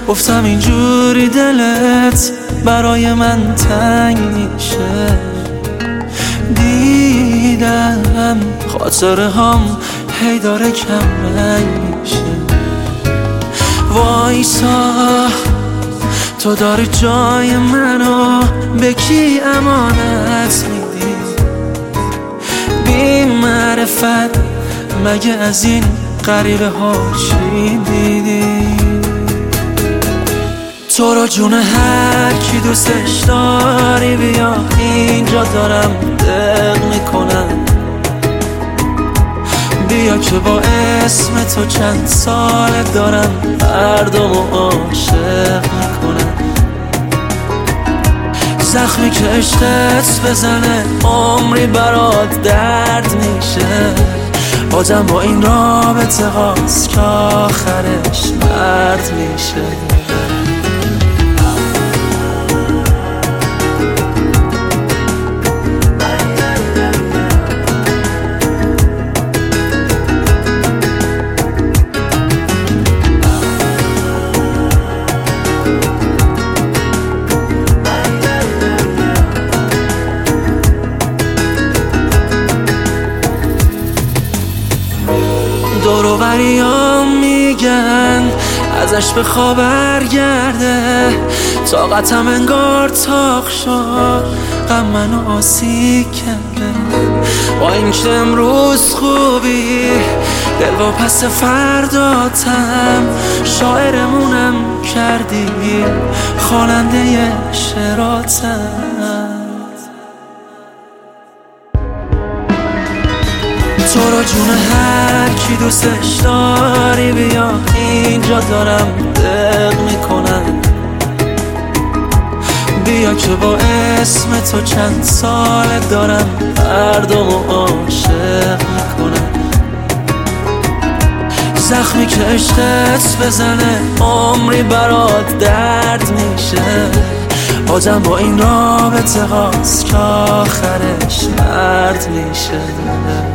گفتم اینجوری دلت برای من تنگ میشه. دیدم خاطره هم هی داره کم رنگ میشه. وایسا تو داری جای منو به کی امانت میدی؟ بی معرفت مگه از این غریبه ها چی دیدی؟ تو رو جون هر کی دوستش داری بیا اینجا دارم دق میکنم. بیا که با اسم تو چند سال دارم مردمو عاشق میکنم. زخمی که عشقت بزنه عمری برات درد میشه. آدم با این رابطه هاست که آخرش مرد میشه. دور و بریام میگن ازش به خواب برگرده. طاقتم انگار تاق شد غم منو آسیب کرده. با اینکه امروز خوبی دل و پس فرداتم شاعرمونم کردی خواننده شعراتم. تو رو جون هر کی دوستش داری بیا اینجا دارم دق میکنم. بیا که با اسم تو چند سال دارم مردمو عاشق میکنم. زخمی که عشقت بزنه عمری برات درد میشه. آدم با این رابطه هاست که آخرش مرد میشه.